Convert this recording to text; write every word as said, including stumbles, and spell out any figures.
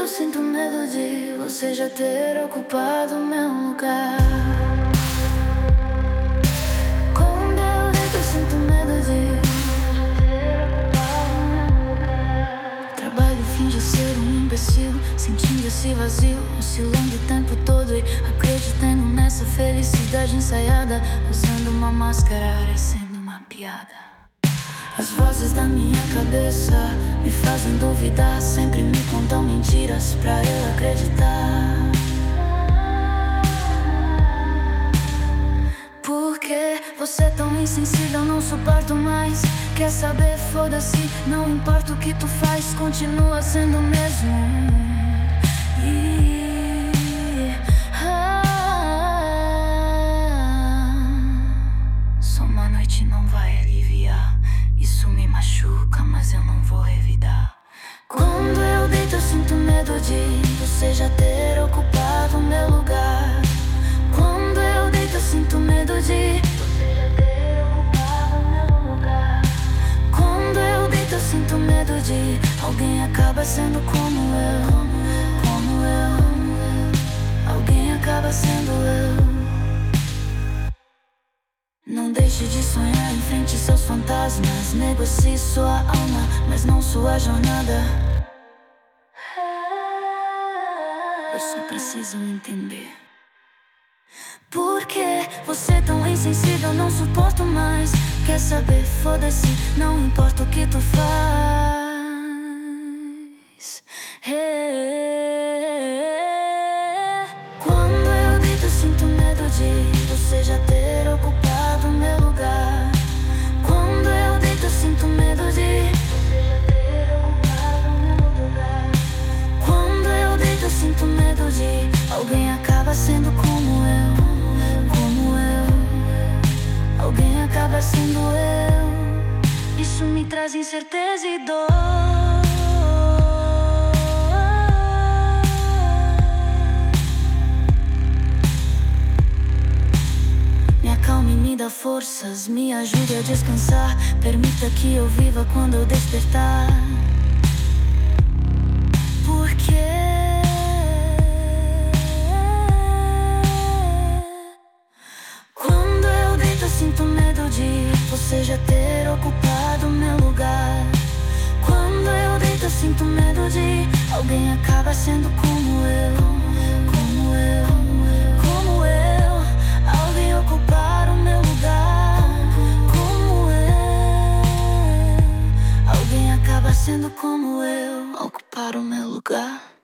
sinto medo de você já ter ocupado meu lugar. Quando eu deito, eu sinto medo de trabalho, finge ser um imbecil, sentindo esse vazio, oscilando o tempo todo e acreditando nessa felicidade ensaiada, usando uma máscara, sendo uma piada. As vozes da minha cabeça me fazem duvidar, sempre me contam mentiras pra eu acreditar. Por que você é tão insensível? Não suporto mais. Quer saber? Foda-se, não importa o que tu faz, continua sendo o mesmo. E... ah, só uma noite não vai aliviar. Isso me machuca, mas eu não vou revidar. Quando eu deito, eu sinto medo de você já ter ocupado o meu lugar. Quando eu deito, eu sinto medo de você já ter ocupado o meu lugar. Quando eu deito, eu sinto medo de alguém acaba sendo como eu, como eu. Alguém acaba sendo eu. Não deixe de sonhar, enfrente seus fantasmas. Negocie sua alma, mas não sua jornada. Eu só preciso entender. Por que você é tão insensível? Não suporto mais. Quer saber? Foda-se, não importa o que tu faz. Hey. Quando eu deito, eu sinto medo de você já ter ocupado o meu lugar. Quando eu deito, eu sinto medo de você já ter ocupado o meu lugar. Quando eu deito, eu sinto medo de alguém acaba sendo como eu, como eu. Alguém acaba sendo eu. Isso me traz incerteza e dor. Me acalme, me dá forças, me ajude a descansar. Permita que eu viva quando eu despertar. Porque quando eu deito, eu sinto medo de você já ter ocupado o meu lugar. Quando eu deito, eu sinto medo de alguém acaba sendo como eu, como eu, como eu. Alguém ocupar o meu lugar, como eu. Alguém acaba sendo como eu, ocupar o meu lugar.